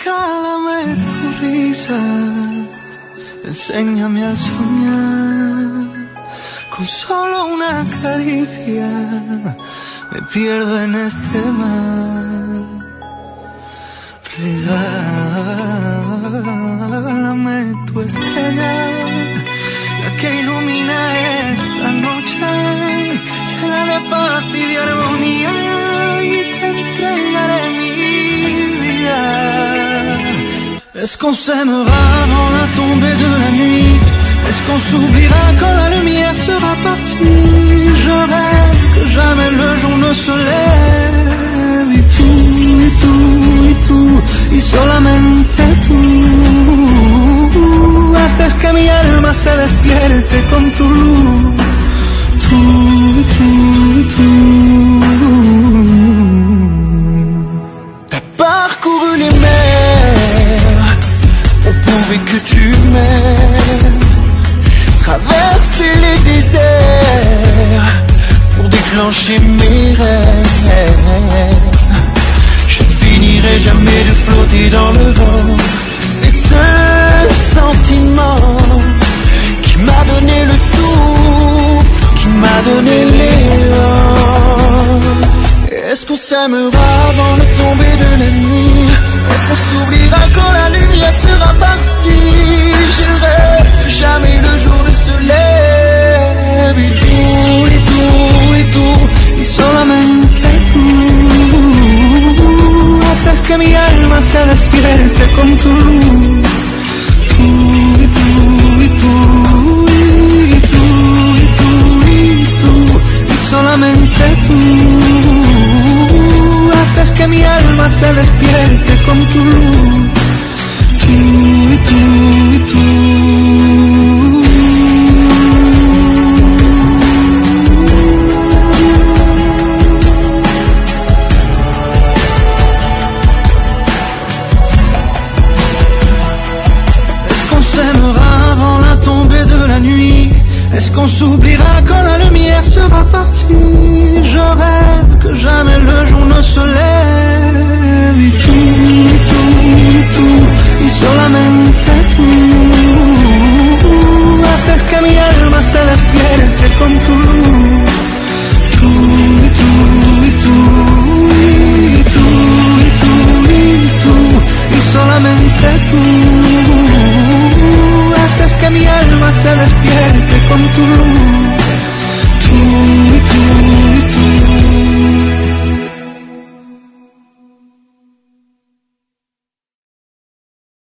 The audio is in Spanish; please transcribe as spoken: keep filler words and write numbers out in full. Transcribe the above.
Regálame tu risa, enséñame a soñar. Con solo una caricia me pierdo en este mar. Regálame tu estrella, la que ilumina esta noche, llena de paz y de armonía, y te entregaré mi vida. Est-ce qu'on s'aimera avant la tombée de la nuit? Est-ce qu'on s'oubliera quand la lumière sera partie? Je rêve que jamais le jour ne se lève. Y tú, y tú, y tú, y solamente tú haces que mi alma se despierte con tu luz. Tú, y tú, y tú. T'as parcouru les mers au pourvu que tu m'aimes, traverser les déserts pour déclencher mes rêves. Je ne finirai jamais de flotter dans le vent. C'est ce sentiment qui m'a donné le souffle, qui m'a donné l'élan. Est-ce qu'on s'aimera avant la tombée de la nuit? Est-ce qu'on s'oubliera quand la lumière sera partie? Je rêve que jamais le jour ne se lève. Y tú, y tú, y tú, y solamente tú haces que mi alma se despierte con tu luz. Tú, y tú, y tú, y tú, y tú, y tú, y solamente tú haces que mi alma se despierte con tu luz. Tú, y tú, y tú. Est-ce qu'on s'oubliera quand la lumière sera partie? Je rêve que jamais le jour ne se lève. Y tú, y tú, y tú, y solamente tú haces que mi alma se despierte con tu luz. Tú, y tú, y tú, y tú, y tú, y tú, y solamente tú haces que mi alma se despierte con tu luz.